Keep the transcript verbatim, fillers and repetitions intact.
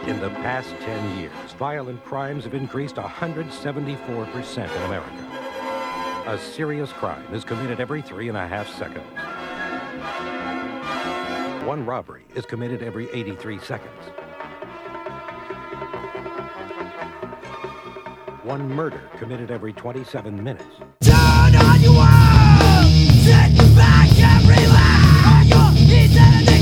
In the past ten years, violent crimes have increased one hundred seventy-four percent in America. A serious crime is committed every three and a half seconds. One robbery is committed every eighty-three seconds. One murder committed every twenty-seven minutes. Turn on your world! Sit back and relax! On your insanity!